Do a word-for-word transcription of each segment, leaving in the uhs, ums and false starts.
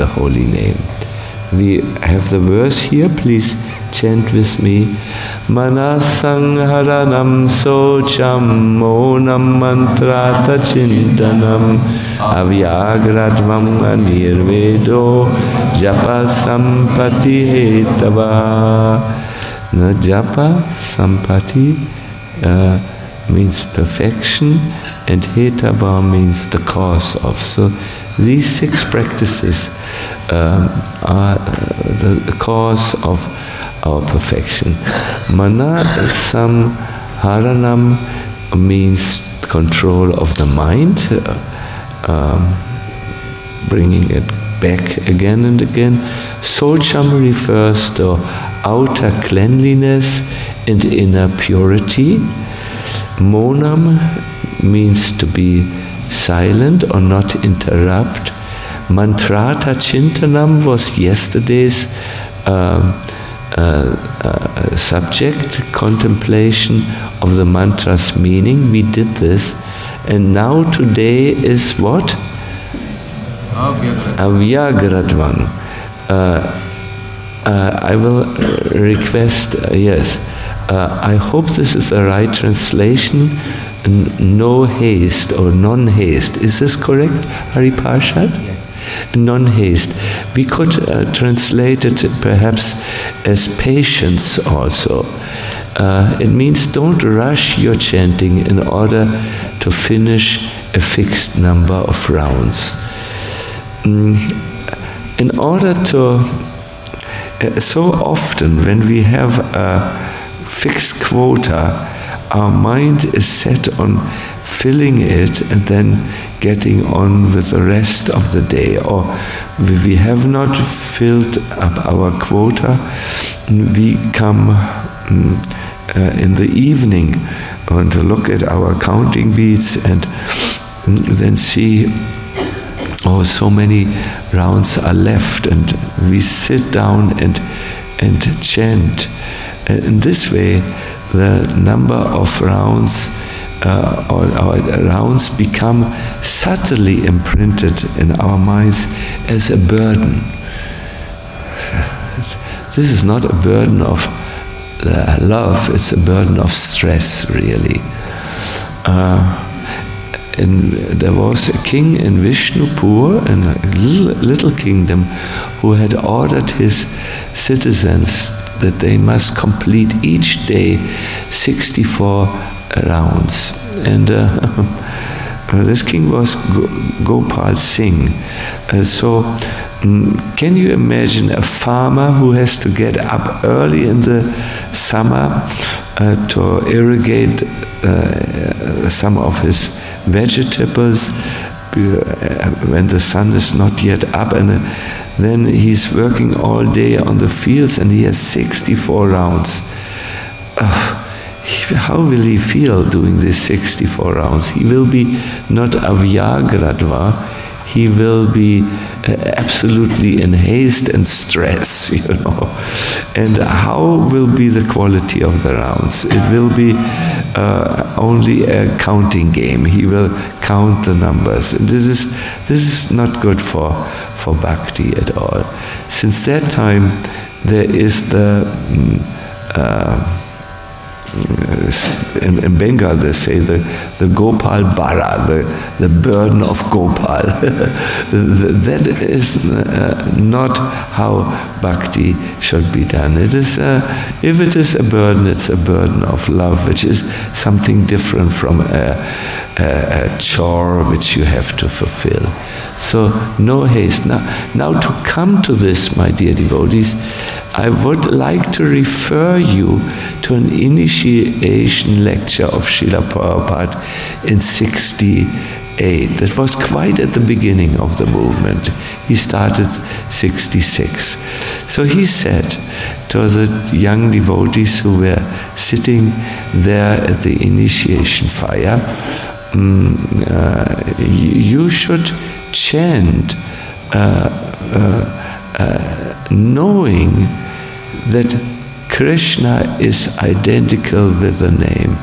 the holy name. We have the verse here, please chant with me. Manasang haranam socham monam mantrata chintanam avyagradvam anirvedo japa sampati hetava. Now, japa sampati uh, means perfection, and hetava means the cause of. So these six practices um, are the cause of our perfection. Mana samharanam means control of the mind, uh, um, bringing it back again and again. Socham refers to outer cleanliness and inner purity. Monam means to be silent or not interrupt. Mantrata Chintanam was yesterday's uh, uh, uh, subject, contemplation of the mantra's meaning. We did this. And now today is what? Avyagradvan. Uh, uh, I will request, uh, yes, uh, I hope this is the right translation. No haste or non-haste. Is this correct, Hari Parshad? Yeah. Non-haste. We could uh, translate it perhaps as patience also. Uh, it means don't rush your chanting in order to finish a fixed number of rounds. Mm, in order to, uh, so often when we have a fixed quota, our mind is set on filling it and then getting on with the rest of the day. Or we have not filled up our quota, we come um, uh, in the evening and to look at our counting beads and then see, oh, so many rounds are left, and we sit down and and chant. And in this way, the number of rounds uh, or our rounds become subtly imprinted in our minds as a burden. This is not a burden of uh, love, it's a burden of stress, really. Uh, and there was a king in Vishnupur, in a little, little kingdom, who had ordered his citizens that they must complete each day sixty-four rounds. And uh, this king was Gopal Singh. Uh, so, um, can you imagine a farmer who has to get up early in the summer uh, to irrigate uh, some of his vegetables when the sun is not yet up, and then he's working all day on the fields and he has sixty-four rounds. Uh, how will he feel doing these sixty-four rounds? He will be not avyagradva, he will be uh, absolutely in haste and stress, you know. And how will be the quality of the rounds? It will be uh, only a counting game. He will count the numbers. And this is this is not good for for bhakti at all. Since that time, there is the uh, in, in Bengal they say the, the Gopal Bara, the, the burden of Gopal. That is uh, not how bhakti should be done. It is, uh, if it is a burden, it's a burden of love, which is something different from a, a, a chore which you have to fulfill. So no haste. Now, now to come to this, my dear devotees, I would like to refer you to an initiation lecture of Srila Prabhupada in sixty-eight. That was quite at the beginning of the movement. He started sixty-six. So he said to the young devotees who were sitting there at the initiation fire, mm, uh, you should chant uh, uh, uh, knowing that Krishna is identical with the name.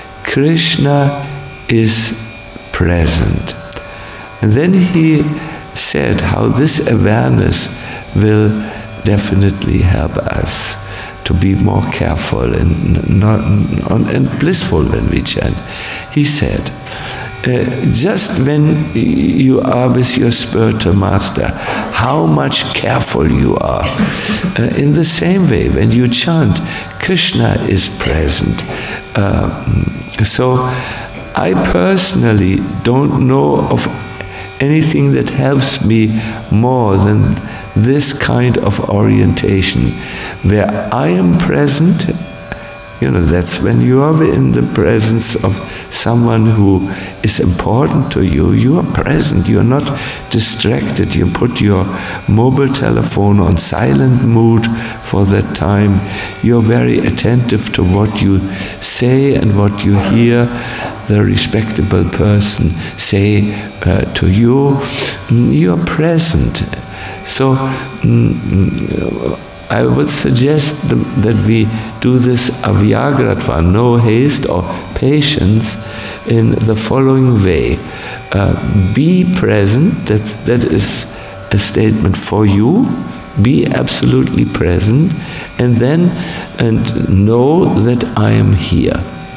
Krishna is present. And then he said how this awareness will definitely help us to be more careful and, not, and blissful when we chant. He said, uh, just when you are with your spiritual master, how much careful you are. Uh, in the same way, when you chant, Krishna is present. Uh, so I personally don't know of anything that helps me more than this kind of orientation, where I am present. You know, that's when you are in the presence of someone who is important to you. You are present, you are not distracted. You put your mobile telephone on silent mode for that time. You're very attentive to what you say and what you hear the respectable person say uh, to you. You are present. So mm, I would suggest the, that we do this avyagratva, no haste or patience, in the following way. Uh, be present, that, that is a statement for you. Be absolutely present, and then and know that I am here.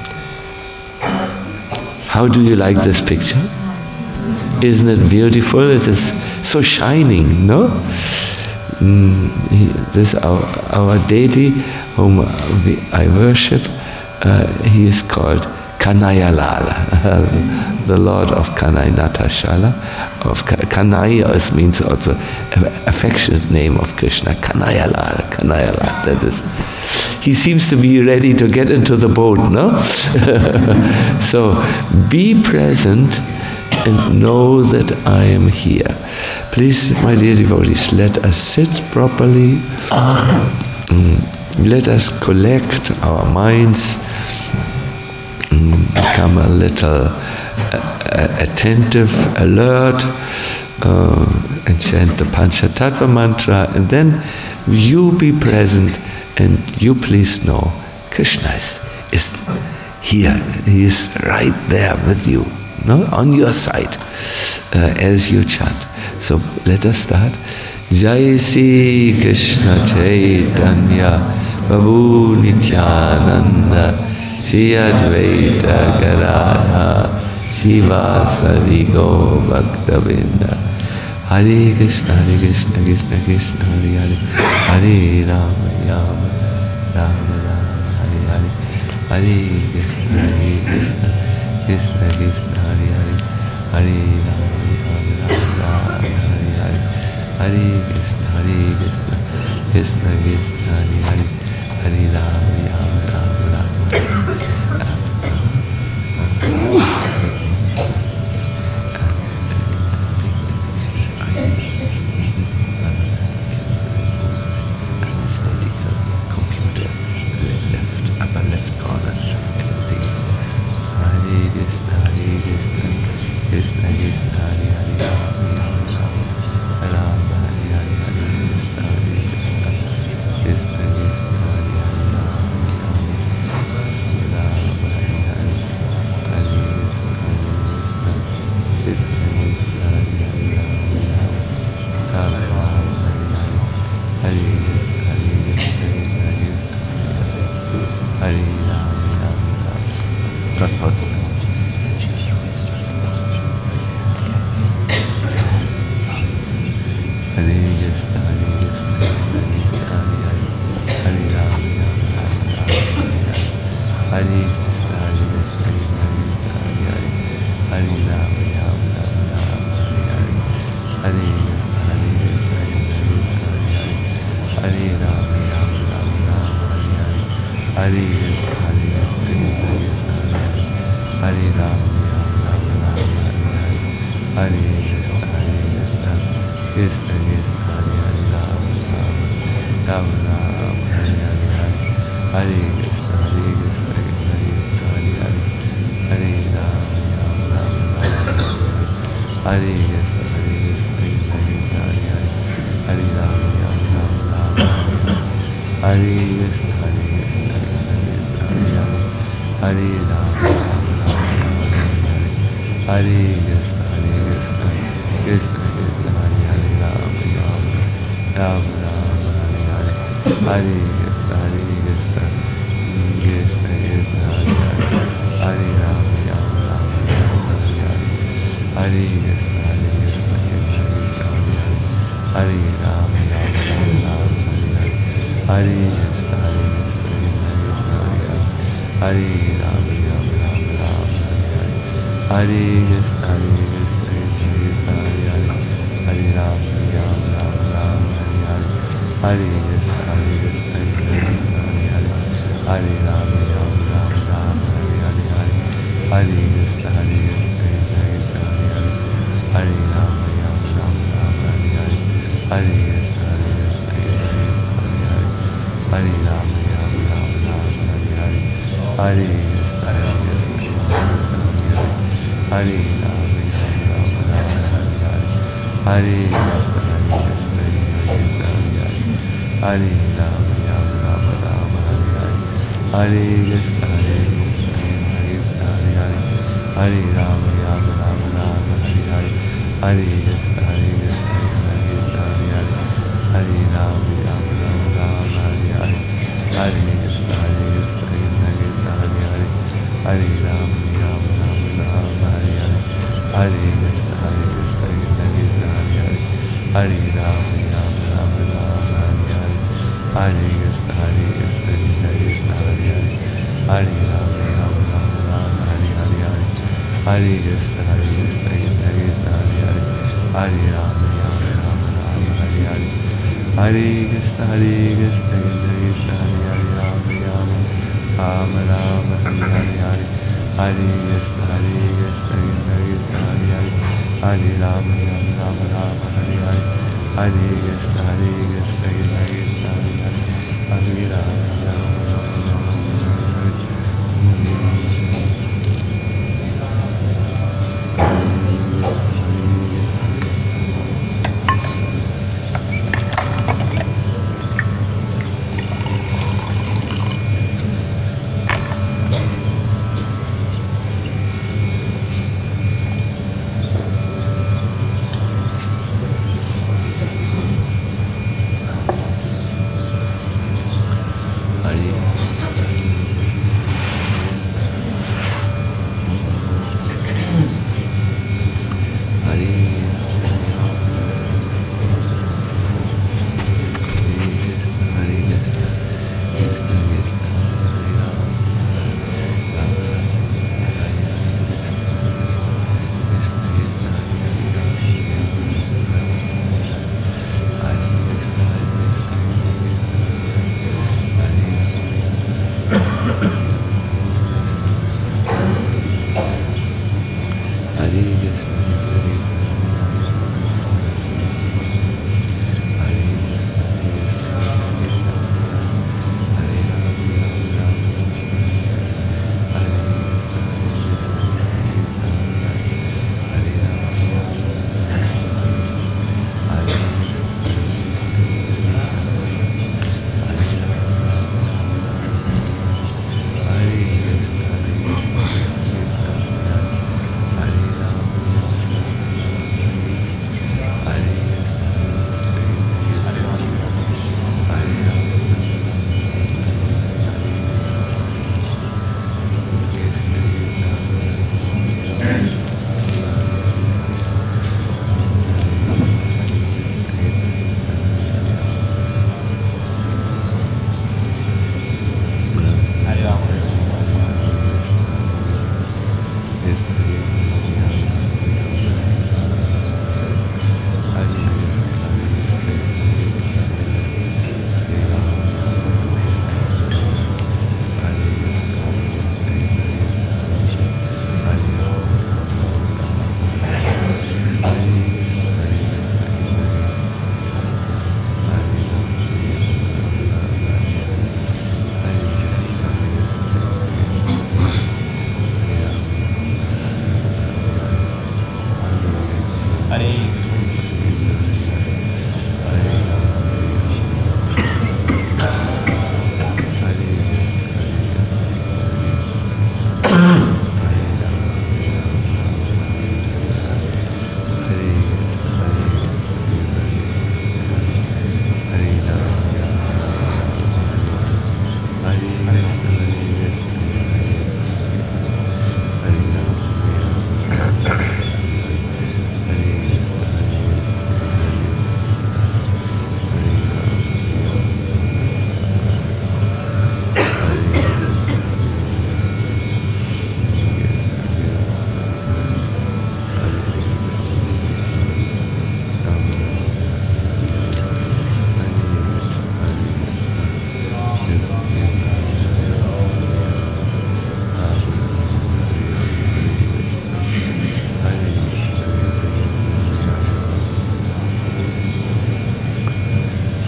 How do you like this picture? Isn't it beautiful? It is so shining, no? Mm, he, this our our deity whom we, I worship. Uh, he is called Kanayalala, uh, the Lord of Kanai-Natashala. Of Kanaya means also affectionate name of Krishna. Kanayalala, Kanayalala. That is. He seems to be ready to get into the boat, no? So be present and know that I am here. Please, my dear devotees, let us sit properly. Mm. Let us collect our minds, mm, become a little uh, attentive, alert, uh, and chant the Panchatattva mantra, and then you be present, and you please know Krishna is, is here. He is right there with you, no, on your side, uh, as you chant. So let us start. Jai Sri Krishna Chaitanya Prabhu Nityananda Shri Advaita Gadadhara Shivasari Go Bhaktavinda. Hare Krishna, Hare Krishna, Krishna Krishna, Hare Hare, Hare Rama, Rama, Rama Rama, Hare Hare, Hare Krishna, Hare Krishna, Krishna Krishna, Hare Hare, Hare Rama, Rama Rama, Hare Hare, Hare Krishna, Hare Krishna, Krishna Krishna, Hare Hare, Hare Rama, Rama Rama, Rama. Hare Krishna, Hare Krishna, Krishna Krishna, Hare Rama Rama Hare Hare, Hare Krishna Hare Krishna, Krishna Krishna Hare Hare, Hare Rama Rama Rama Rama Hare Hare, Hare Krishna Hare Krishna, Krishna Krishna Hare Hare, Hare Rama Rama Rama Rama Hare Hare, Hare Krishna Hare Krishna, Krishna Krishna Hare Hare, Hare Rama Rama Rama Rama Hare Hare, Hare Krishna Hare Krishna, Krishna Krishna Hare Hare, Hare Rama Rama Rama Rama Hare Hare, Hare Krishna Hare Krishna, Krishna Krishna Hare Hare, Hare Rama Rama Rama Rama Hare Hare, Hare Krishna Hare Krishna, Krishna Krishna Hare Hare, Hare Rama Rama Rama Rama Hare Hare, Hare Krishna Hare Krishna, Krishna Krishna Hare Hare, Hare Rama Rama Rama Rama Hare Hare, Hare Krishna Hare Krishna, Krishna Krishna Hare Hare, Hare Rama Rama Rama Rama Hare Hare, Hare Krishna Hare Krishna, Krishna Krishna Hare Hare, Hare Rama Rama Rama Rama Hare Hare, Hare Krishna Hare Krishna, Krishna Krishna Hare Hare, Hare Rama Rama Rama Rama Hare Hare, Hare Krishna Hare Krishna, Krishna Krishna Hare Hare, Hare Rama Rama Rama Rama Hare Hare, Hare Krishna Hare Krishna, Krishna Krishna Hare Hare, Hare Rama Rama Rama Rama Hare Hare, Hare Krishna Hare Krishna, Krishna Krishna Hare Hare, Hare Rama Rama Rama Rama Hare Hare, Hare Krishna Hare Krishna, Krishna Krishna Hare Hare, Hare Rama Rama Rama Rama Hare Hare, Hare Krishna Hare Krishna, Krishna Krishna Hare Hare, Hare Rama Rama Rama Rama Hare Hare, Hare Krishna Hare Krishna, Krishna Krishna Hare Hare, Rama Rama Rama Rama Hare Hare, Hare Krishna Hare Krishna, Krishna Krishna Hare Hare, Hare Rama Rama Rama Rama Hare Hare, Hare Krishna Hare Krishna, Krishna Krishna Hare Hare, Hare Rama Rama Rama Rama Hare Hare.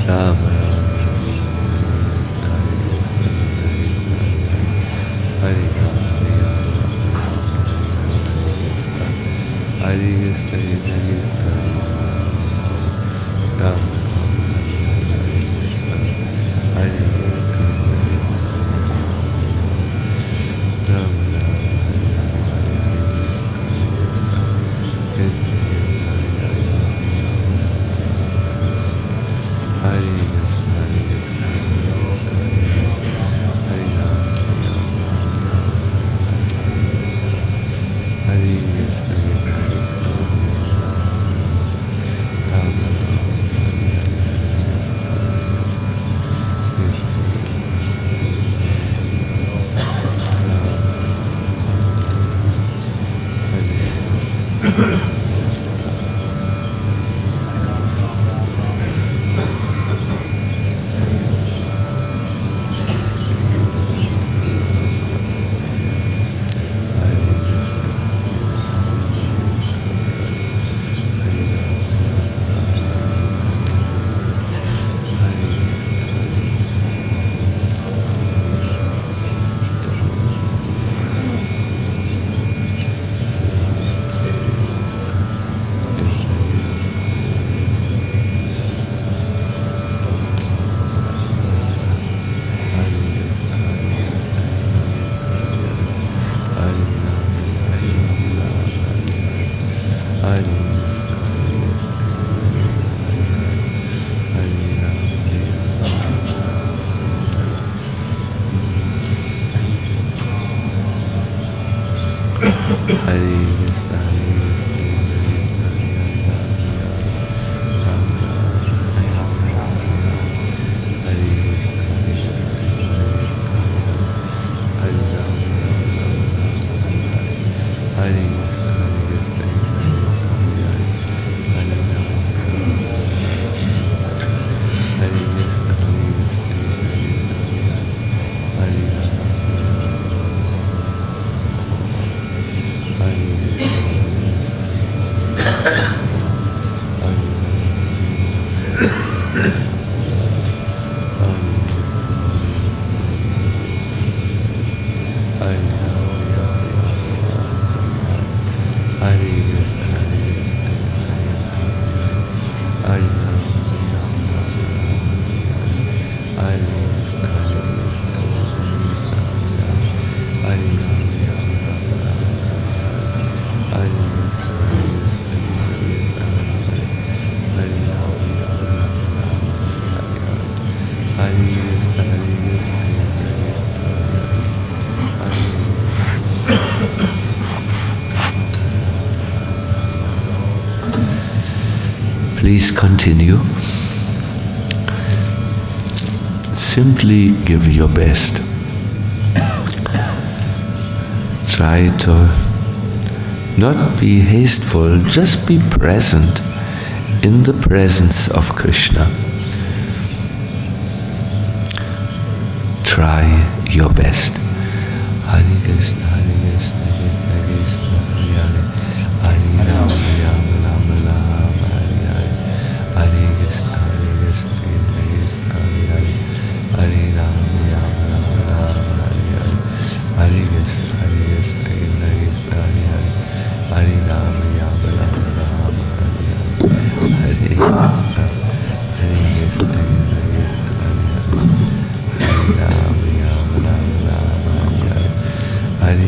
Rama Rama Hare Hare Krishna Krishna Krishna Rama Hare Please continue. Simply give your best. Try to not be hasteful, just be present in the presence of Krishna. Try your best. Hare Krishna, Hare Krishna, Krishna Krishna, Hare Hare, Hare Rama, Rama Rama, Rama Hare Hare, Hare Krishna, Hare Krishna, Krishna Krishna, Hare Hare, Hare Rama, Rama Rama, Rama Hare Hare, Hare Krishna, Hare Krishna, Krishna Krishna, Hare Hare, Hare Rama, Rama Rama, Rama Hare Hare, Hare Krishna, Hare Krishna, Krishna Krishna, Hare Hare, Hare Rama, Rama Rama, Rama Hare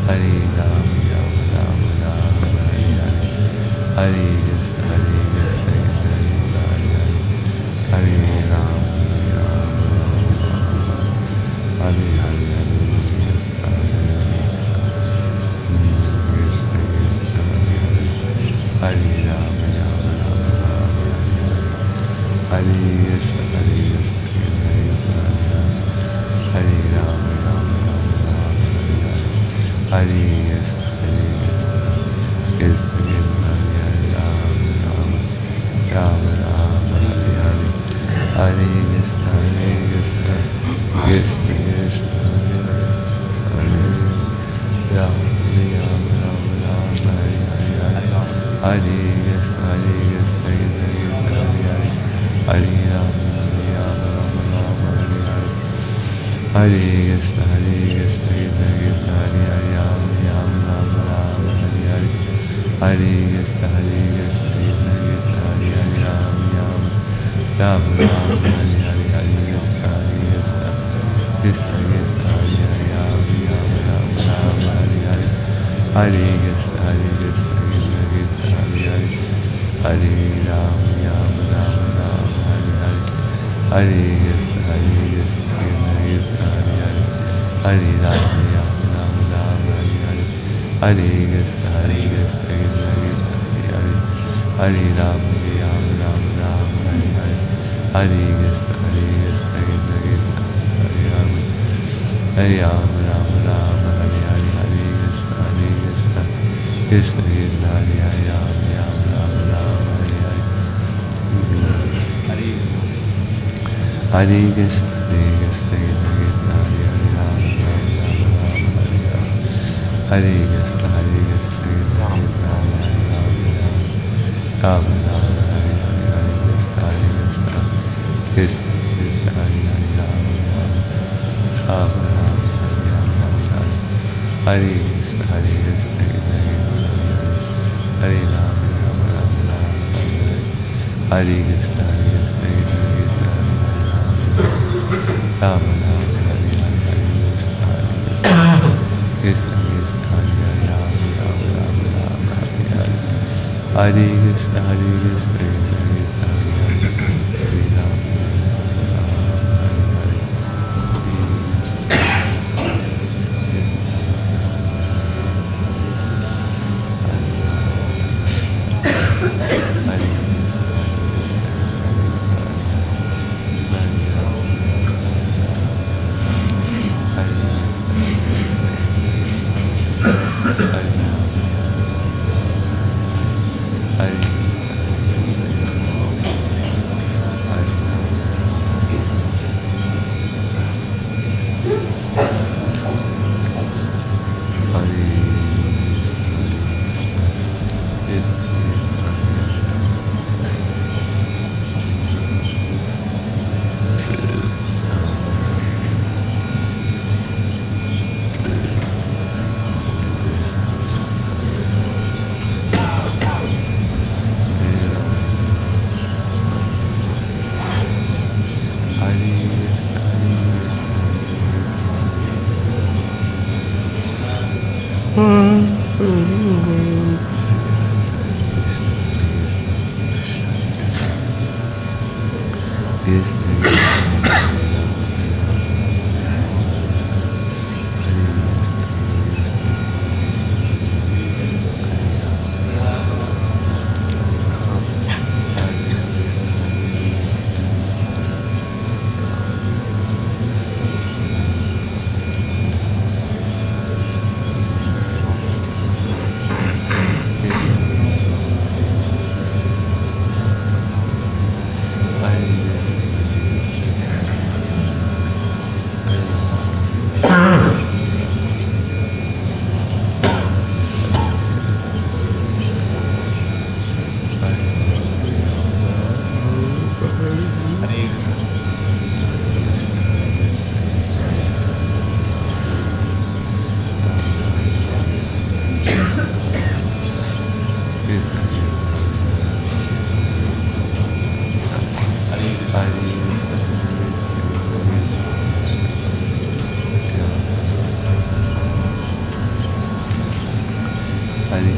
Hare Ram, Ram Ram Ram, Hare Hare. Hare Krishna, Hare Krishna, Krishna Krishna, Hare Ram, Ram Ram Ram, Hare Hare, Hare Krishna, Hare Krishna, Krishna Krishna, Hare Hare, Hare Ram, Ram Ram Ram, Hare Hare, Hare Krishna, Hare Krishna, Hare Ram, Ram Ram Ram, Hare Hare, Hare Krishna, Hare Krishna, Krishna Krishna, Ram Ram, Ram Ram, Hare Hare, Hare Krishna, Hare Krishna, Krishna Krishna, Hare Ram, Ram Ram Ram, Hare Hare, Hare Krishna, Hare Krishna, Hare Ram, Ram Ram Ram, Hare Hare, Hare Krishna, Hare Krishna, Krishna Krishna, Hare Ram, Ram Ram Ram, Hare Hare, Hare Krishna, Hare Krishna, Krishna Krishna, Hare Ram, Ram Ram Ram, Hare Hare, Hare Krishna, Hare Krishna, Krishna Krishna, Hare Ram, Ram Ram Ram, Hare Hare, Hare Krishna, Hare Krishna, Krishna Krishna, Hare Hare, Hare Ram, Ram Ram Ram, Hare Hare, Hare Krishna, Hare Krishna, Krishna Krishna, Hare Hare, Hare Ram, Ram Ram Ram, Hare Hare, Hare Krishna, Hare Krishna, Krishna Krishna, Hare Hare, Hare Ram, Ram Ram Ram, Hare Hare, Hare Krishna, Hare Krishna, Krishna Krishna, Hare Ram, Hare Ram, Ram Ram, Hare Hare, Hare Krishna, Hare Krishna, Krishna Krishna, Hare Hare, Ram Ram Ram Ram, Hare Hare, Hare Krishna, Hare Krishna, Krishna Krishna, Hare Hare, Ram Ram Ram Ram, Hare Hare, Hare Krishna, Hare Krishna, Krishna Krishna, Hare Ram Ram Ram, Hare Hare, Hare Krishna, Hare Krishna, Krishna Krishna, Hare Hare, Ram Ram Ram, Hare Ram Ram, Hare Krishna, Hare Krishna, Krishna Krishna, Hare Ram Ram Ram, Hare Krishna, Hare Krishna, Krishna Krishna, Ram Ram, Hare Hare, Hare Krishna, Hare Krishna, Krishna Krishna, Hare Hare, Ram Ram Ram, Hare Hare, Hare Krishna, Hare Krishna, Krishna Krishna, Hare Hare, Hare Ram Ram, Hare Hare, Mm. Hare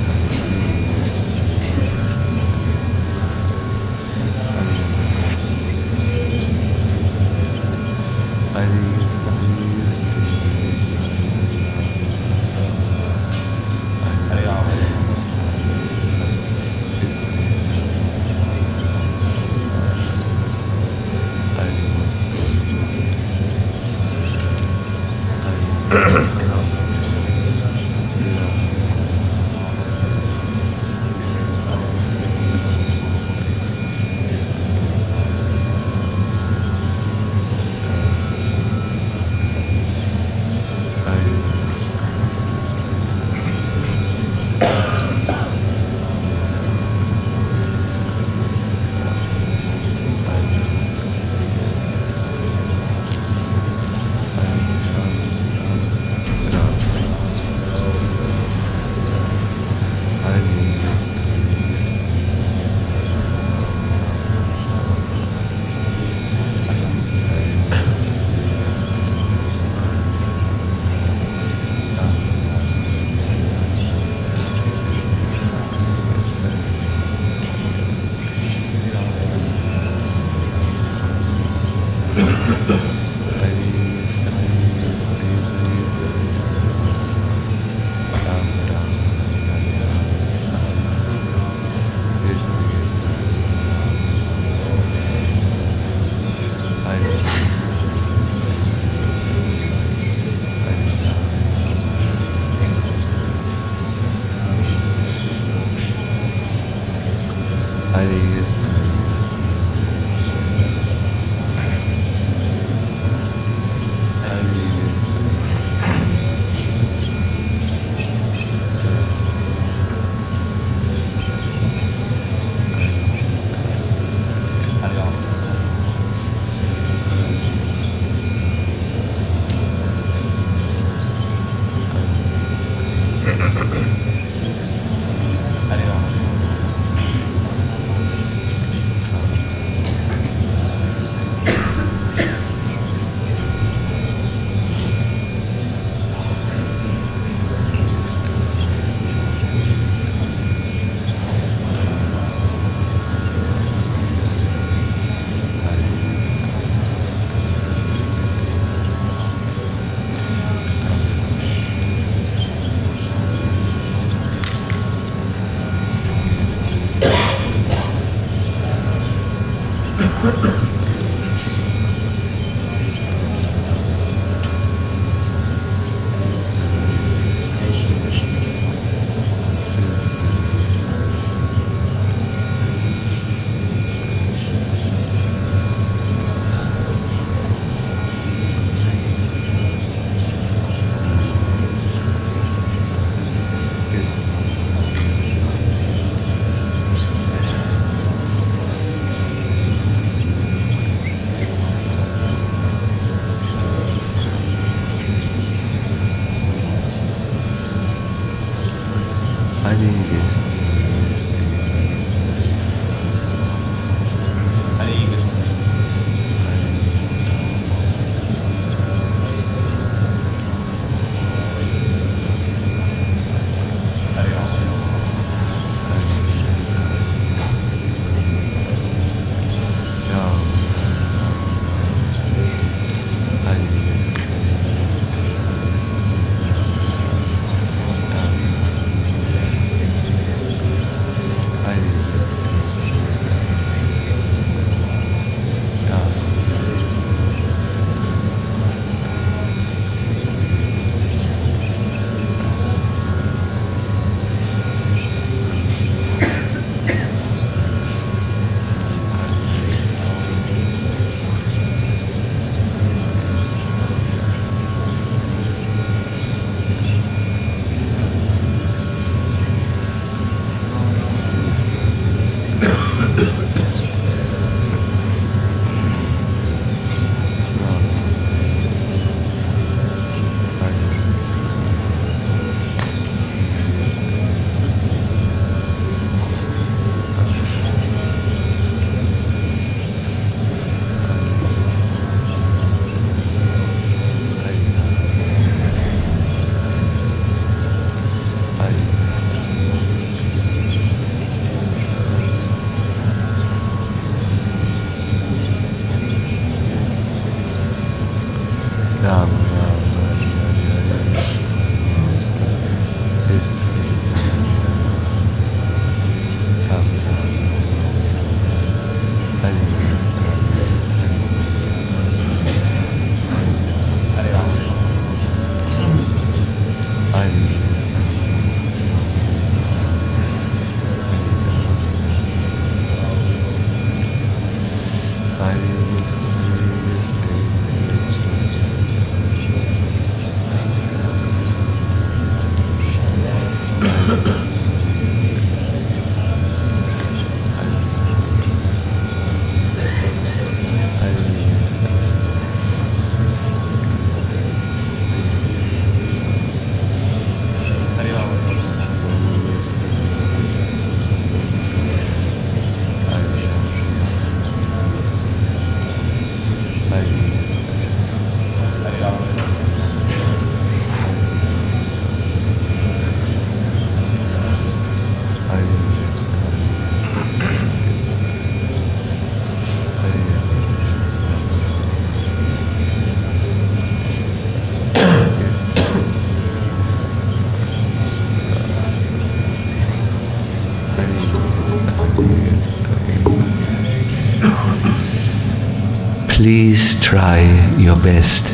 Please try your best.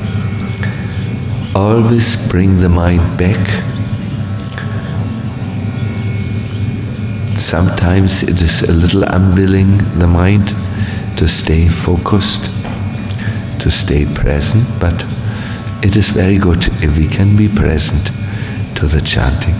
Always bring the mind back. Sometimes it is a little unwilling, the mind, to stay focused, to stay present, but it is very good if we can be present to the chanting.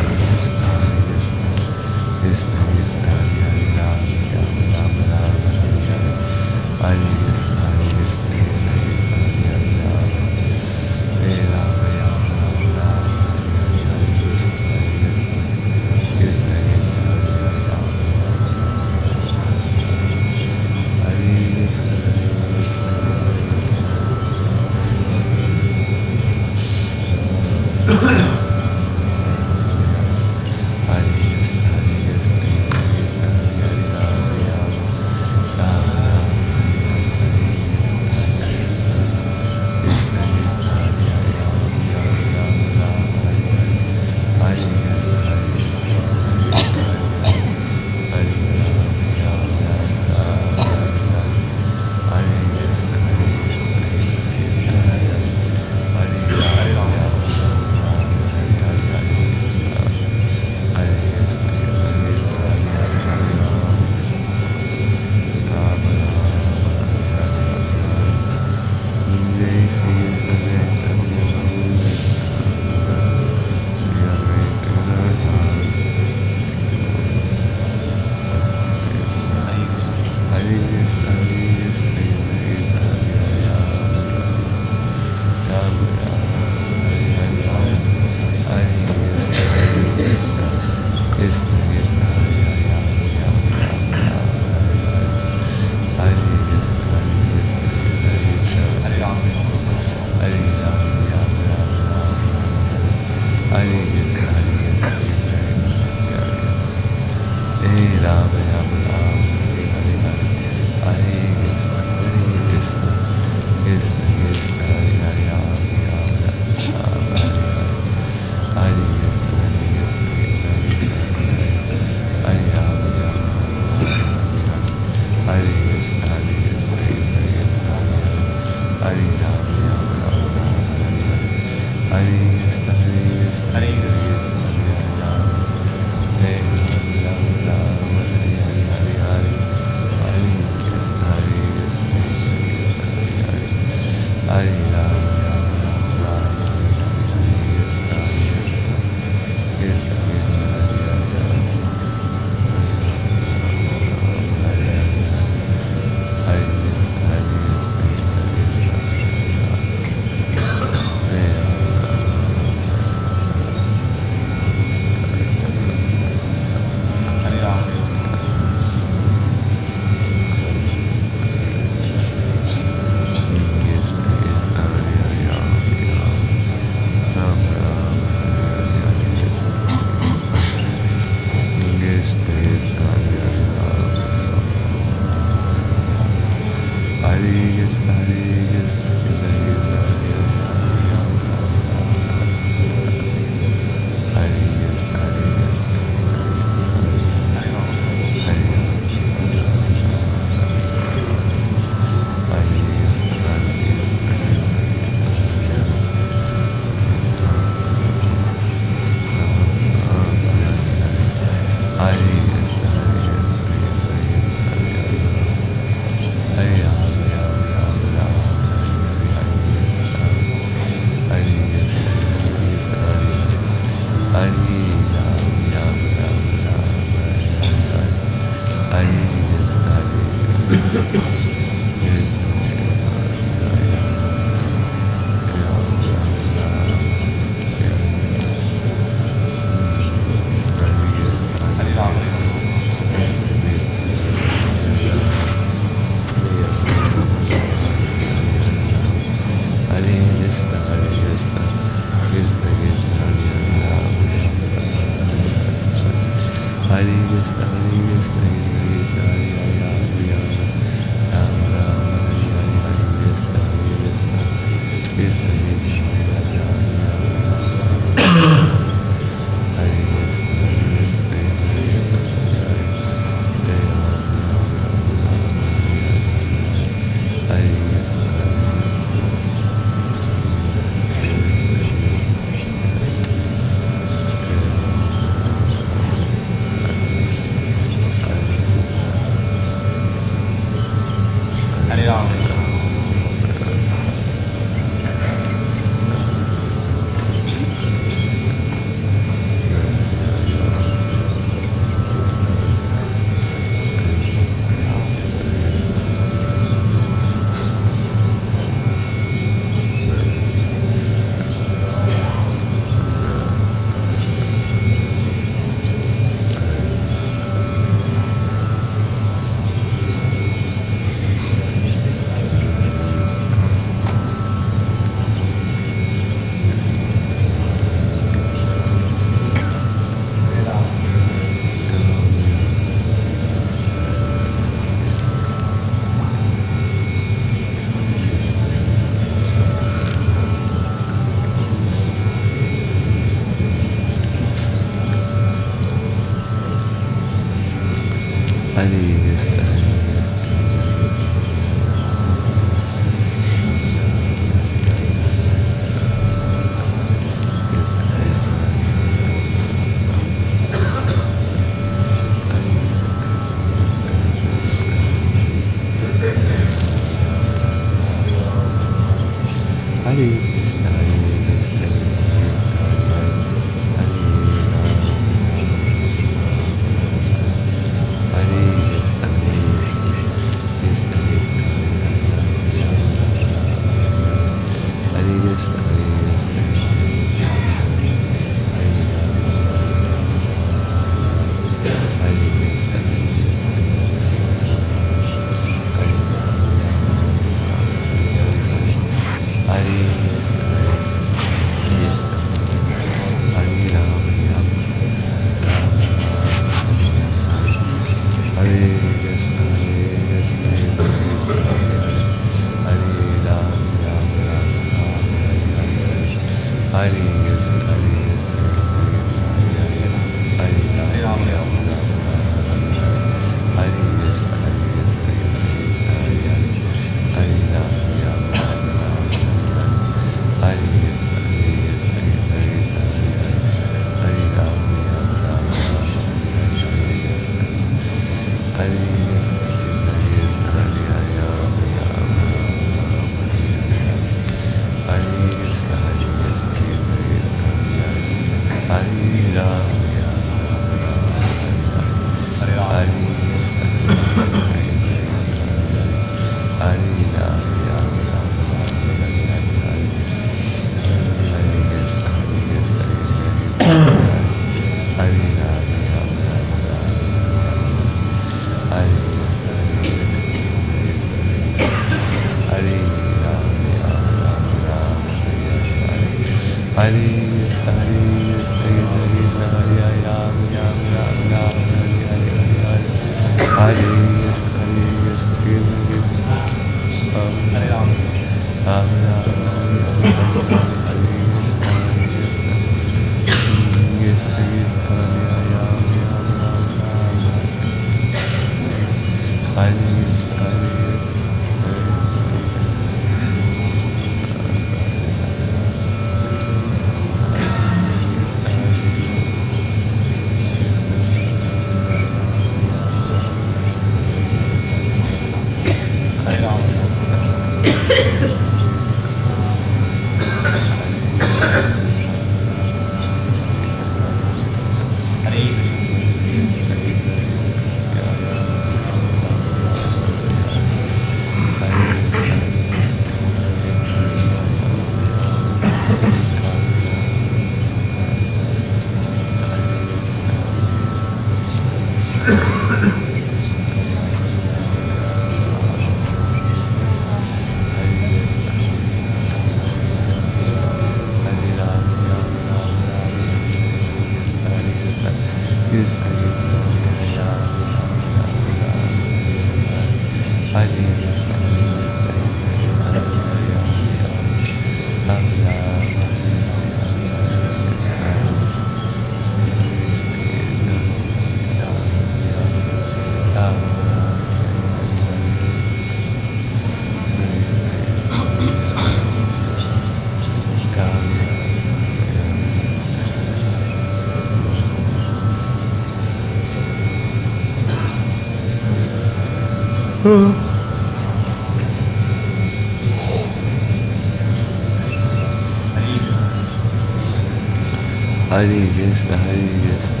Hare Krishna, Hare Krishna.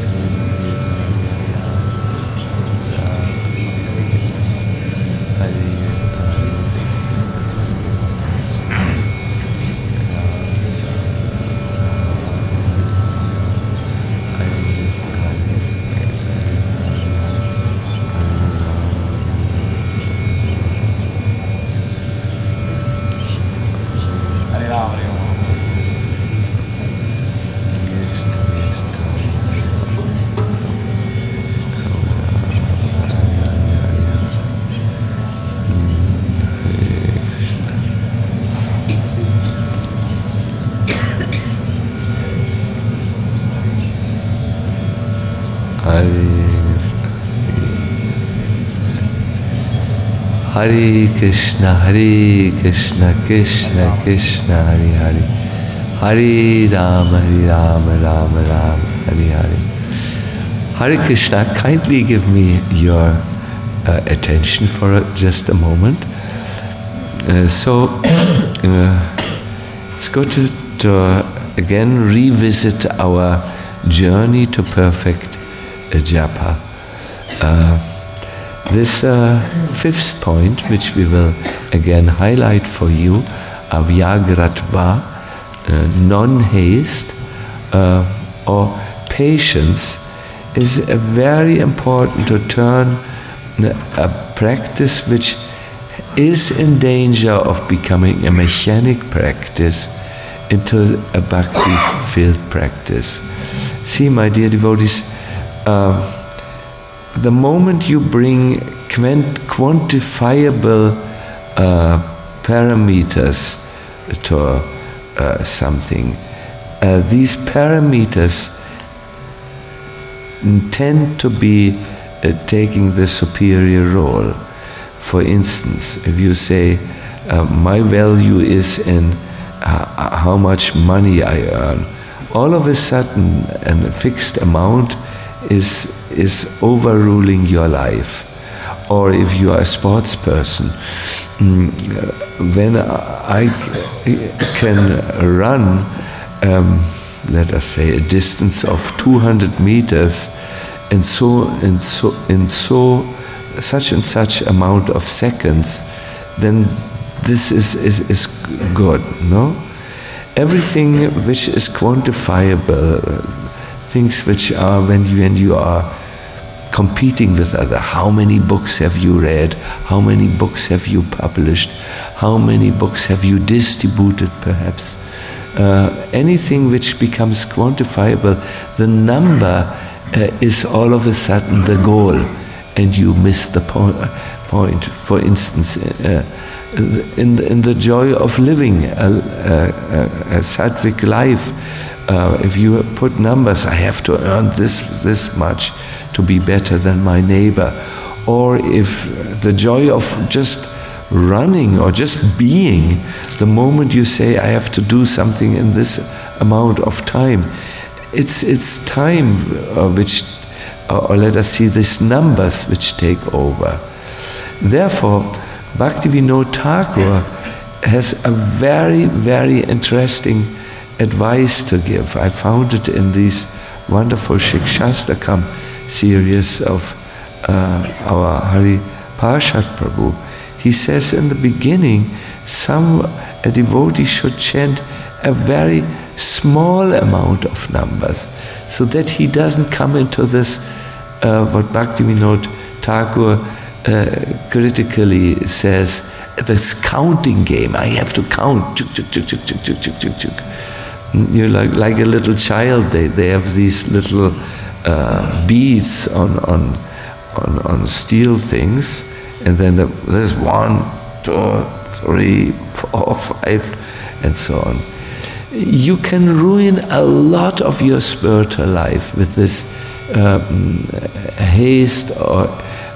Hare Krishna, Hare Krishna, Krishna Krishna, Hare Hare, Hare Rama, Hare Rama, Rama Rama, Hare Hare. Hare Krishna, kindly give me your uh, attention for uh, just a moment. Uh, so, uh, it's good to, to uh, again revisit our journey to perfect uh, japa. Uh, this uh, fifth point, which we will again highlight for you, avyagratva, uh, non-haste, uh, or patience, is a very important to turn a practice which is in danger of becoming a mechanic practice into a bhakti-filled practice. See, my dear devotees, uh, the moment you bring quant- quantifiable uh, parameters to uh, something, uh, these parameters tend to be uh, taking the superior role. For instance, if you say, uh, my value is in uh, how much money I earn, all of a sudden a fixed amount is is overruling your life. Or if you are a sports person, when I can run, um, let us say, a distance of two hundred meters, and so in so in so such and such amount of seconds, then this is is, is good, no? Everything which is quantifiable, things which are when you and you are competing with other. How many books have you read? How many books have you published? How many books have you distributed, perhaps? Uh, anything which becomes quantifiable, the number uh, is all of a sudden the goal, and you miss the po- point. For instance, uh, in, the, in the joy of living a, a, a sattvic life, uh, if you put numbers, I have to earn this, this much to be better than my neighbor. Or if the joy of just running or just being, the moment you say I have to do something in this amount of time, it's it's time uh, which, uh, or let us see, these numbers which take over. Therefore, Bhaktivinoda Thakur has a very, very interesting advice to give. I found it in these wonderful Shikshastakam series of uh, our Hari Parshad Prabhu. He says in the beginning, some a devotee should chant a very small amount of numbers, so that he doesn't come into this, uh, what Bhaktivinoda Thakur uh, critically says, this counting game. I have to count. Chuk, chuk, chuk, chuk, chuk, chuk, chuk, chuk, chuk. You're like, like a little child. They they have these little uh, beads on, on on on steel things, and then the, there's one, two, three, four, five, and so on. You can ruin a lot of your spiritual life with this um, haste or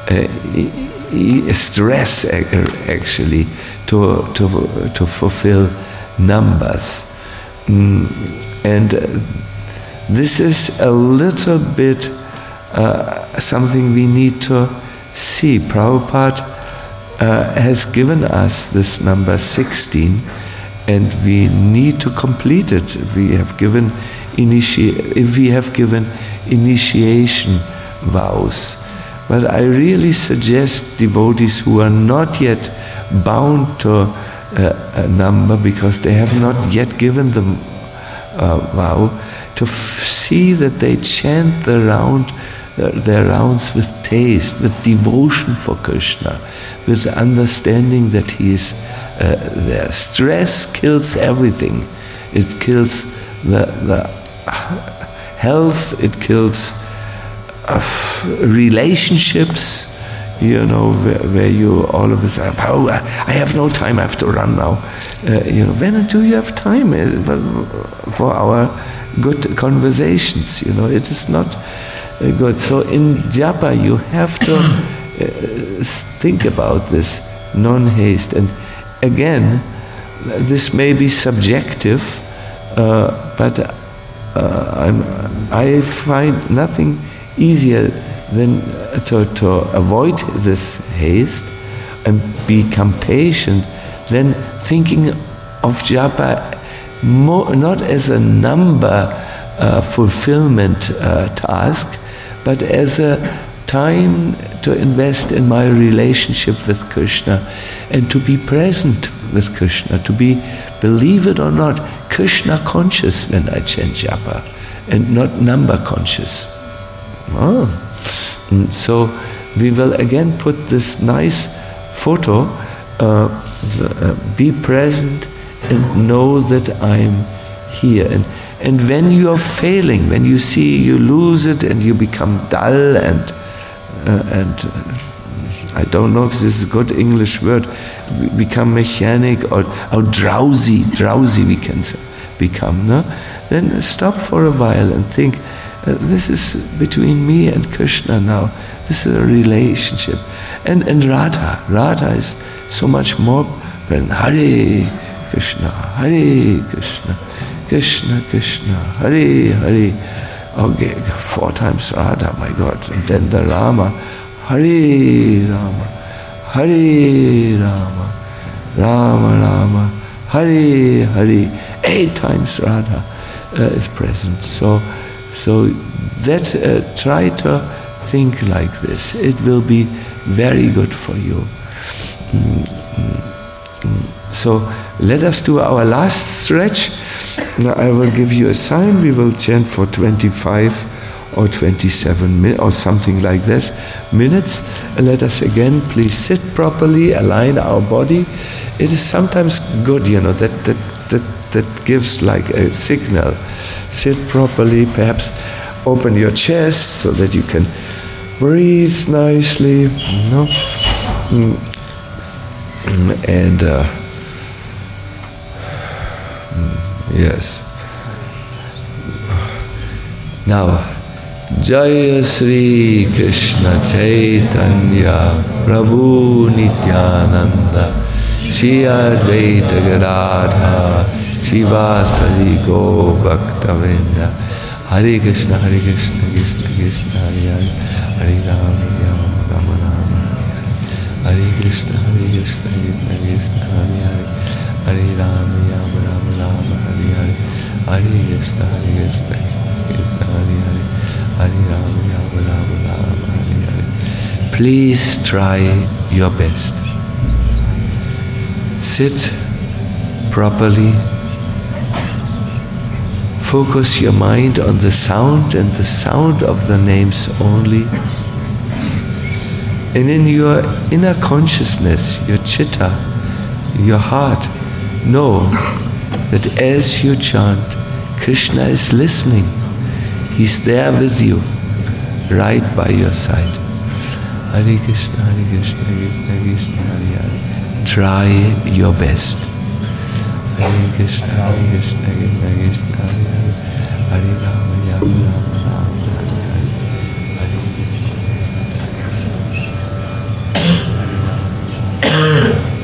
uh, stress, actually, to to to fulfill numbers. Mm, and uh, this is a little bit uh, something we need to see. Prabhupada uh, has given us this number sixteen, and we need to complete it. We have given initi- if we have given initiation vows. But I really suggest devotees who are not yet bound to uh, a number, because they have not yet given the uh, vow, to f- see that they chant the round, uh, their rounds with taste, with devotion for Krishna, with understanding that He is uh, there. Stress kills everything. It kills the, the health, it kills uh, relationships, you know, where, where you all of a sudden, oh, I have no time, I have to run now. Uh, you know, when do you have time for our good conversations? You know, it is not uh, good. So in japa, you have to uh, think about this. non-haste. And again, this may be subjective, uh, but uh, I'm, I find nothing easier than to, to avoid this haste and become patient, than thinking of japa more, not as a number uh, fulfillment uh, task, but as a time to invest in my relationship with Krishna and to be present with Krishna, to be, believe it or not, Krishna conscious when I chant japa and not number conscious. Oh. And so we will again put this nice photo, uh, uh, be present and know that I'm here. And, and when you are failing, when you see you lose it and you become dull and, uh, and uh, I don't know if this is a good English word, become mechanic or, or drowsy, drowsy we can say, become, no? Then stop for a while and think, uh, this is between me and Krishna now. This is a relationship. And, and Radha, Radha is so much more present. Hare Krishna, Hare Krishna, Krishna Krishna, Hare Hare. Okay, four times Radha, my God. And then the Rama, Hare Rama, Hare Rama, Rama Rama, Hare Hare. Eight times Radha uh, is present. So, so that uh, try to think like this. It will be very good for you. So let us do our last stretch. Now I will give you a sign. We will chant for twenty-five or twenty-seven minutes or something like this minutes. And let us again please sit properly, align our body. It is sometimes good, you know, that that that that gives like a signal. Sit properly, perhaps open your chest so that you can breathe nicely, you know. And uh, yes. Now, Jaya Sri Krishna Chaitanya Prabhu Nityananda Shri Advaita Gadadhara Shivasari Go Bhaktavinda Hare Krishna Hare Krishna Krishna Krishna Hare Hare Hare Rama Rama Rama Hare Krishna Hare Krishna Krishna Krishna Hare Hare Hare Rama Rama Rama Rama Hare Hare Hare Krishna Hare Krishna Krishna Hare Hare Hare Rama Rama Rama Rama Hare Hare. Please try your best. Sit properly. Focus your mind on the sound and the sound of the names only. And in your inner consciousness, your chitta, your heart, know that as you chant, Krishna is listening. He's there with you, right by your side. Hare Krishna, Hare Krishna, Krishna Krishna, Hare Hare. Try your best. Hare Krishna, Hare Krishna, Krishna Krishna, Hare Hare. Hare Rama, Rama Rama, Rama Hare Hare. Hare Krishna, Hare Krishna,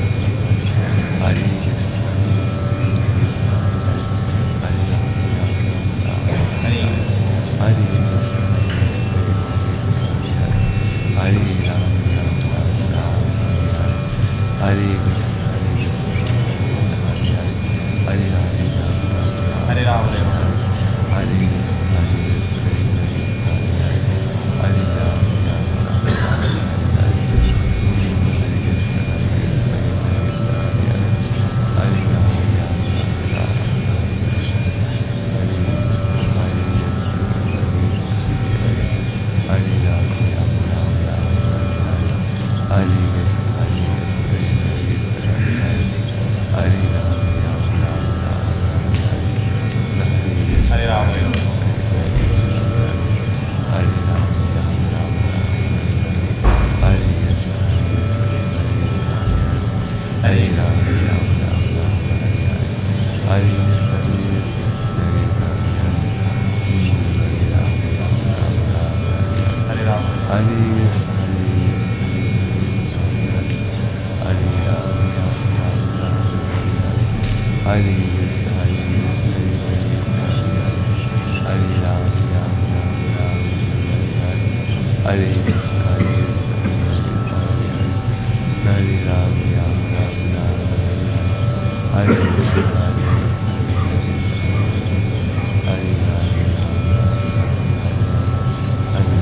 Hare Krishna, Hare Krishna, Hare Ram, Ram Ram, Ram Ram, Hare Krishna, Hare Krishna, Hare Ram, Ram Ram, Ram Ram, Hare Krishna, Hare Ram, Hare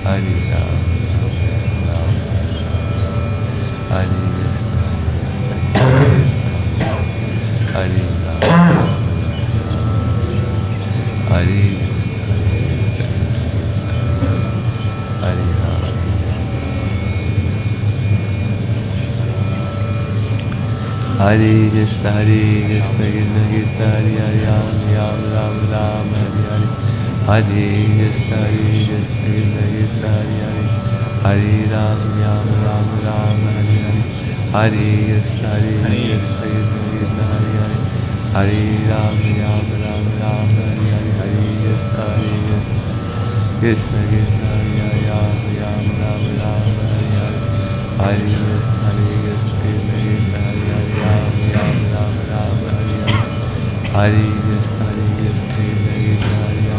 Hare Ram, Ram Ram, Hare Krishna, Hare Ram, Hare Hare Ram. Hare Krishna, Hare Krishna, Krishna Krishna, Hare Hare, Ram Ram, Ram Ram, Hare Hare. Hare Krishna, Hare Krishna, Krishna Krishna, Hare Hare. Hare Ram, Ram Ram, Ram Hare Hare. Hare Krishna, Hare Krishna, Krishna Krishna, Hare Hare. Hare Ram, Ram Ram, Ram Hare Hare. Hare Krishna, Hare Krishna, Krishna Krishna, Hare Hare. Ram Ram, Ram Ram, Hare Hare. Hare Krishna, Hare Krishna, Krishna Krishna, Hare Hare. Ram Ram, Ram Ram, Hare Hare. Hare Krishna, Hare Krishna, Krishna Krishna, Hare Hare.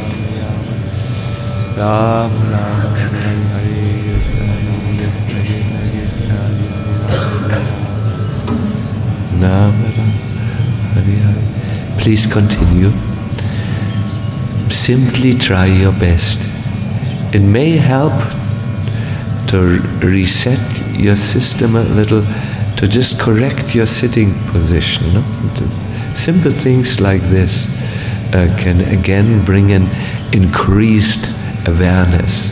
Ram Ram, Hare Hare, Hare Krishna, Hare Krishna, Krishna Krishna, Hare Hare, Ram Ram, Hare Hare. Please continue. Simply try your best. It may help to reset your system a little, to just correct your sitting position. No? Simple things like this uh, can again bring an increased awareness.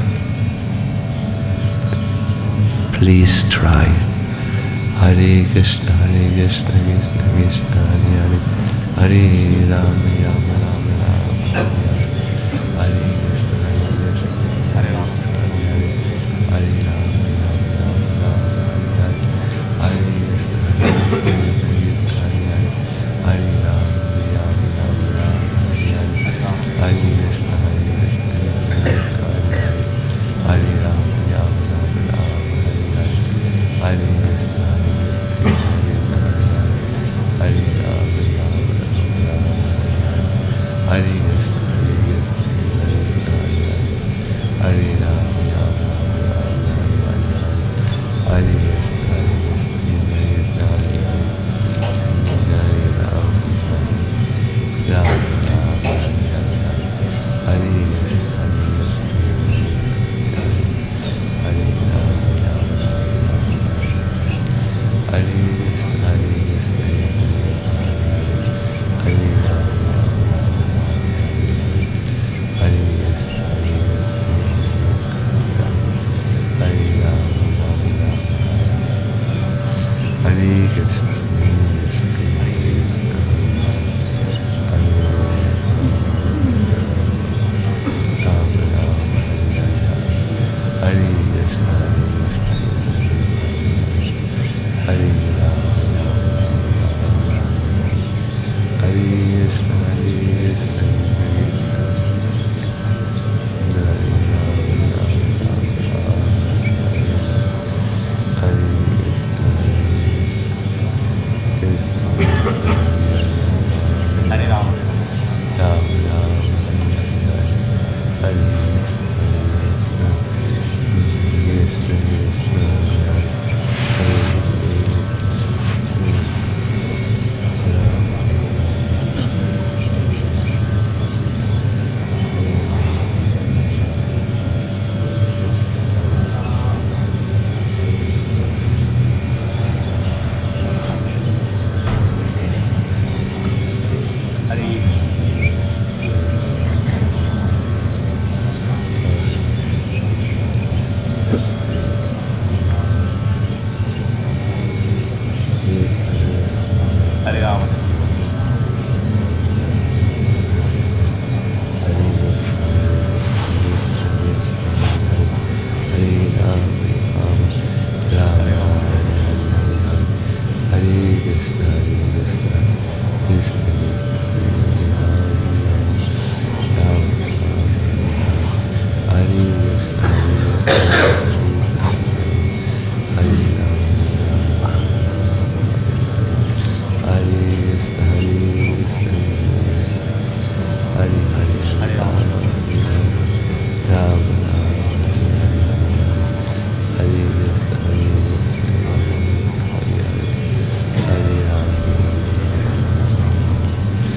Please try. Hare Krishna, Hare Krishna, Krishna Krishna, Hare Hare. Hare Ram, Ram Ram, Ram Hare Hare. Hare Krishna, Hare Krishna, Hare Ram, Hare Hare. Hare Ram, Ram Ram, Ram Hare Hare. Hare Krishna, Hare Krishna, Krishna Krishna, Hare Hare. Hare Ram, Ram Ram, Ram Hare Hare. Hare Krishna, Hare Krishna, Hare Ram, Ram Ram, Ram Hare Hare. Hare Krishna, Hare Krishna, Hare Ram, Hare Hare.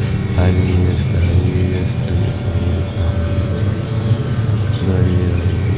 Hare Krishna, Hare Krishna, Hare Hare.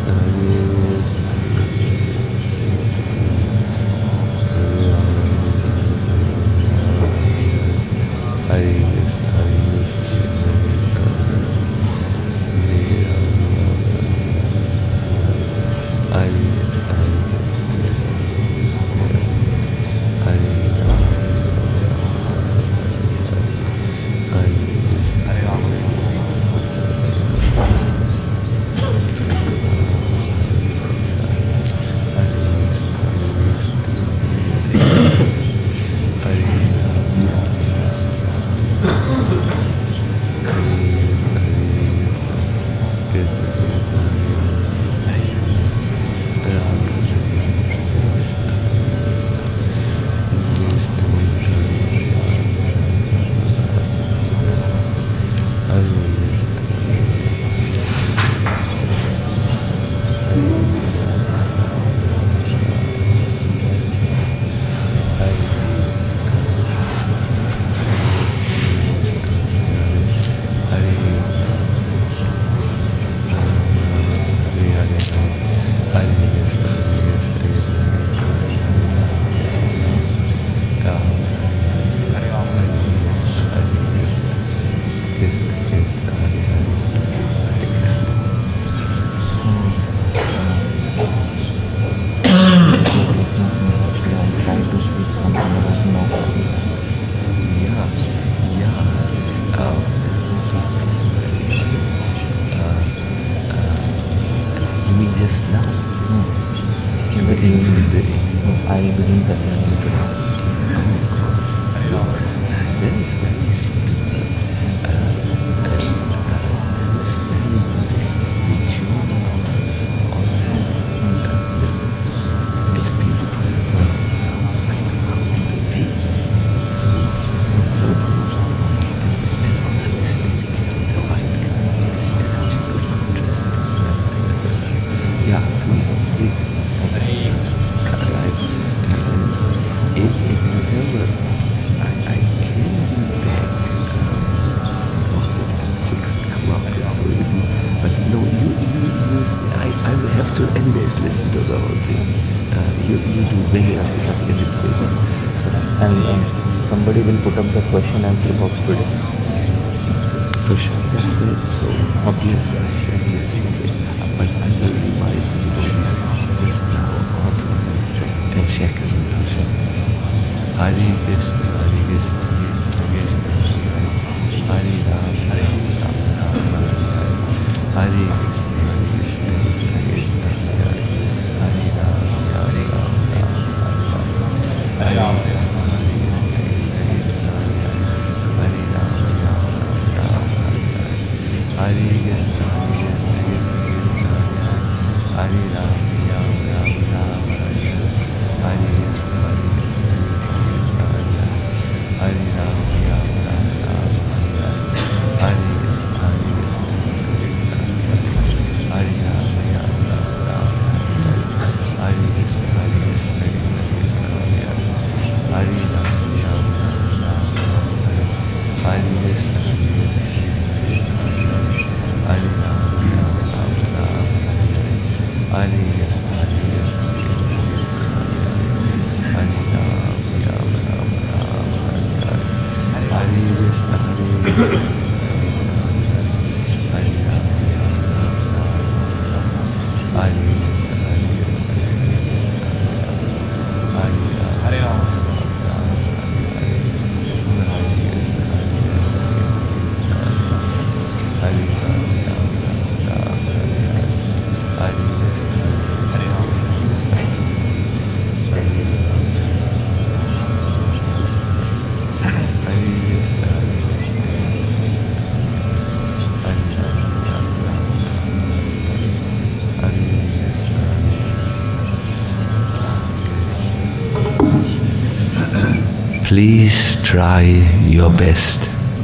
Please try your best.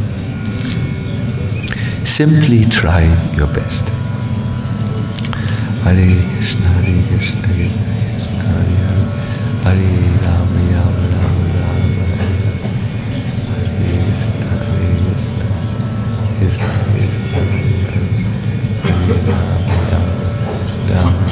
Simply try your best. Hare Krishna, Hare Krishna, Krishna Krishna, Hare Rama, Rama Rama, Rama Hare Krishna, Hare Krishna, Krishna Krishna, Hare Rama, Rama Rama.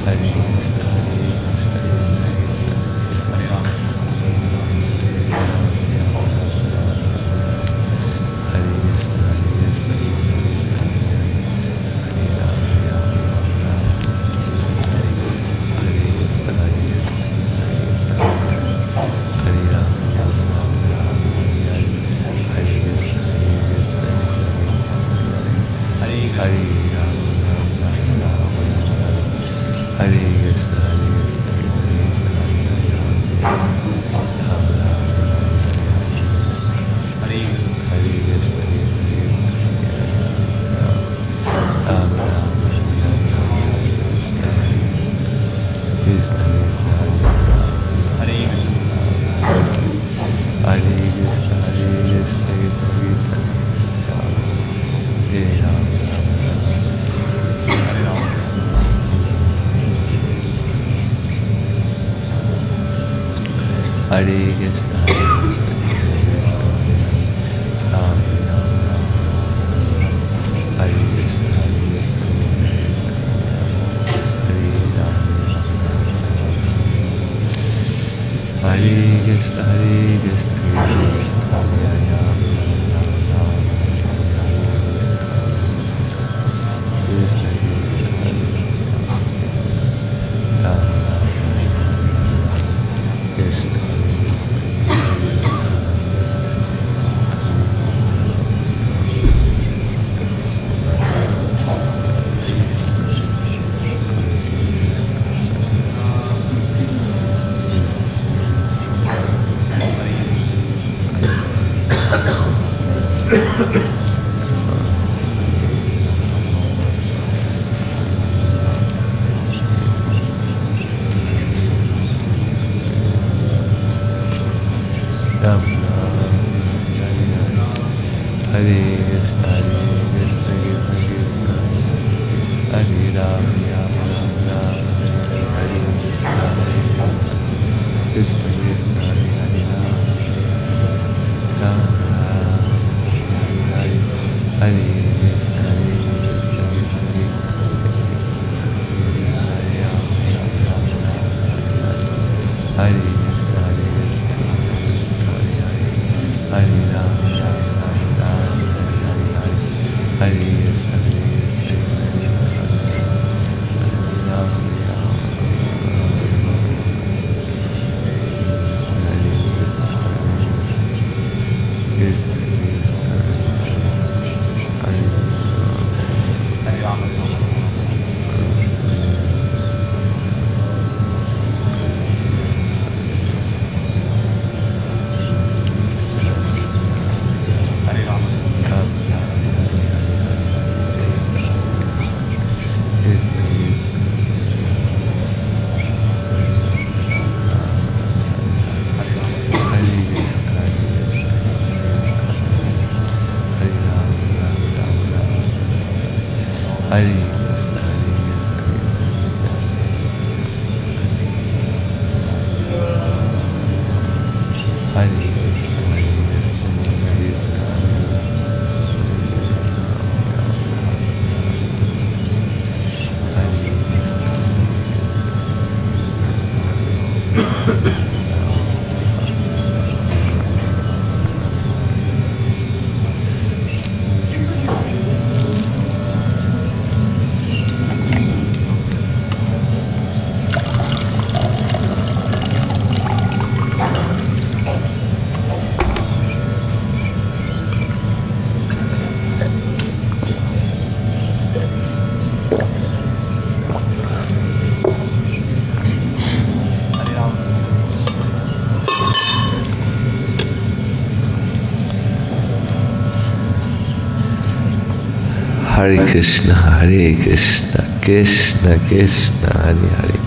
Hare Krishna, Hare Krishna, Krishna Krishna, Hare Hare,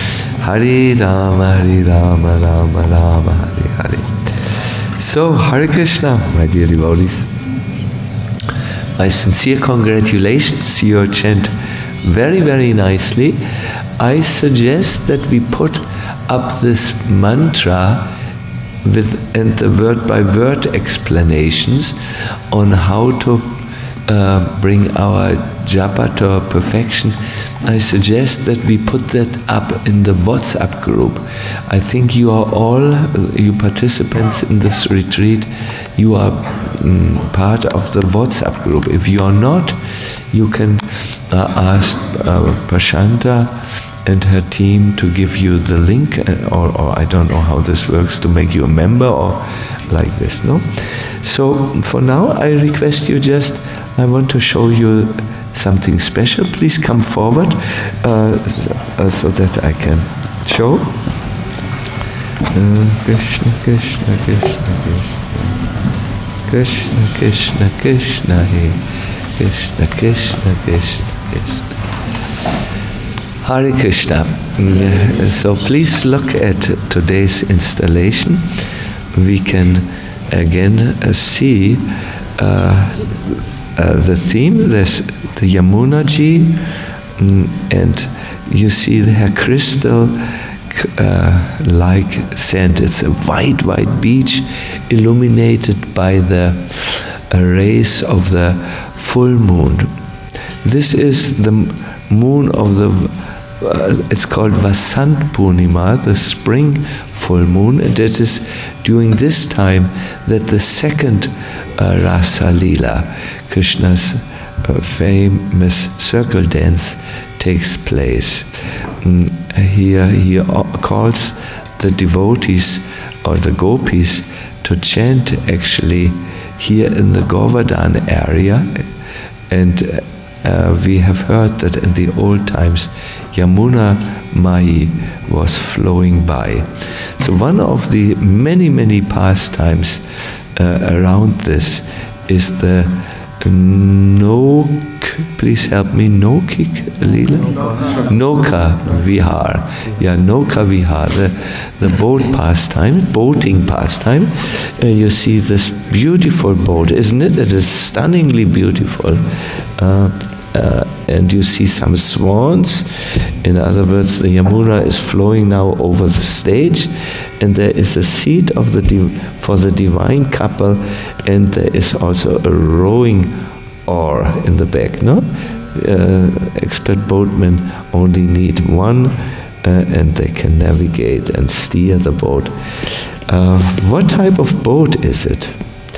Hare Rama, Hare Rama, Rama Rama, Hare Hare. So, Hare Krishna, my dear devotees. My sincere congratulations, you chant very, very nicely. I suggest that we put up this mantra with and the word by word explanations on how to uh, bring our japa to perfection I suggest that we put that up in the WhatsApp group. I think you are all, you participants in this retreat, you are mm, part of the WhatsApp group. If you are not, you can uh, ask uh, Prashanta and her team to give you the link, or, or I don't know how this works, to make you a member or like this, no? So for now, I request you just, I want to show you something special. Please come forward uh, uh, so that I can show. Uh, Krishna, Krishna, Krishna, Krishna, Krishna, Krishna, Krishna, He, Krishna, Krishna, Krishna, Krishna. Hare Krishna. So please look at today's installation. We can again uh, see uh, uh, the theme. There's the Yamuna Ji, mm, and you see her crystal uh, like sand. It's a white, white beach illuminated by the uh, rays of the full moon. This is the moon of the Uh, it's called Vasant Purnima, the spring full moon, and it is during this time that the second uh, Rasa Leela, Krishna's uh, famous circle dance, takes place. Mm, here he calls the devotees or the gopis to chant actually here in the Govardhan area, and uh, Uh, we have heard that in the old times Yamuna Mai was flowing by. So one of the many, many pastimes uh, around this is the Nok, please help me, Nokik Leela? Noka Vihar. Yeah, Noka Vihar, the, the boat pastime, boating pastime. Uh, you see this beautiful boat, isn't it? It is stunningly beautiful. Uh, Uh, and you see some swans. In other words, the Yamuna is flowing now over the stage, and there is a seat of the div- for the divine couple, and there is also a rowing oar in the back. No, uh, expert boatmen only need one, uh, and they can navigate and steer the boat. Uh, what type of boat is it?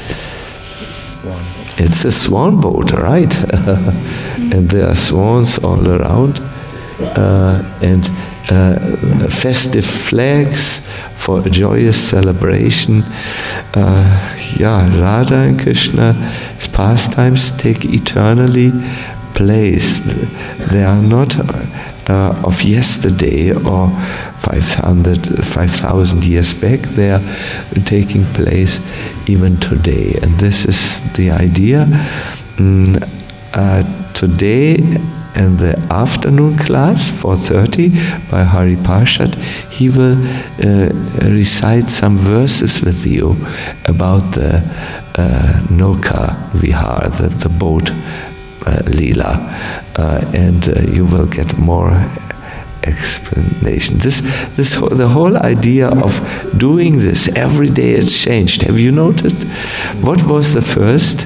It's a swan boat, right? And there are swans all around, uh, and uh, festive flags for a joyous celebration. Uh, yeah, Radha and Krishna's pastimes take eternally place. They are not uh, of yesterday or five hundred, five thousand years back. They are taking place even today. And this is the idea. Mm, uh, today in the afternoon class, four thirty, by Hari Parshad, he will uh, recite some verses with you about the uh, Noka Vihar, the, the boat uh, Leela, uh, and uh, you will get more explanation. This, this, the whole idea of doing this every day, it's changed. Have you noticed? What was the first?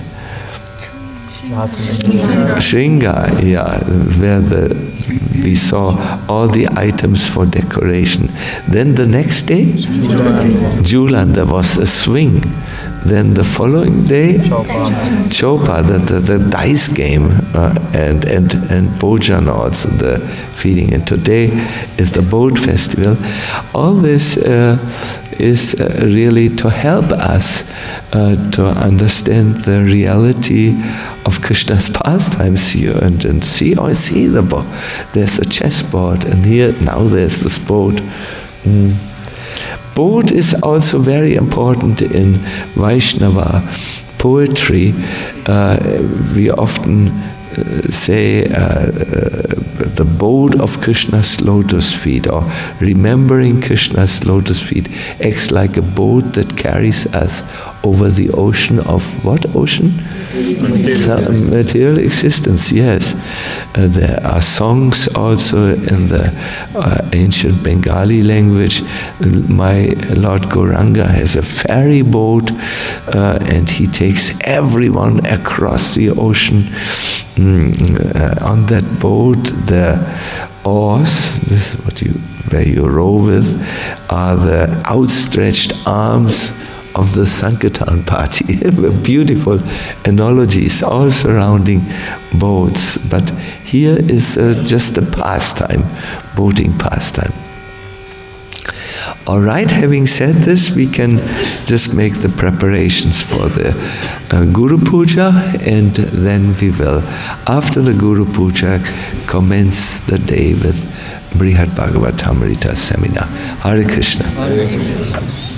Shringa, yeah, where the, we saw all the items for decoration. Then the next day, Julan, there was a swing. Then the following day, Chopa, the, the, the dice game, uh, and and and Bojan also, the feeding. And today is the boat festival. All this uh, is uh, really to help us uh, to understand the reality of Krishna's pastimes here, and, and see, oh, I see the boat. There's a chessboard, and here now there's this boat. Mm. Boat is also very important in Vaishnava poetry. Uh, we often uh, say uh, uh, the boat of Krishna's lotus feet, or remembering Krishna's lotus feet, acts like a boat that carries us over the ocean of what ocean? Material, material existence, yes. Uh, there are songs also in the uh, ancient Bengali language. My Lord Gauranga has a ferry boat, uh, and he takes everyone across the ocean. mm, uh, on that boat, the oars, this is what you, where you row with, are the outstretched arms of the Sankirtan party. Beautiful analogies, all surrounding boats. But here is uh, just a pastime, boating pastime. All right, having said this, we can just make the preparations for the uh, Guru Puja, and then we will, after the Guru Puja, commence the day with Brihad Bhagavatamrita seminar. Hare Krishna. Hare Krishna.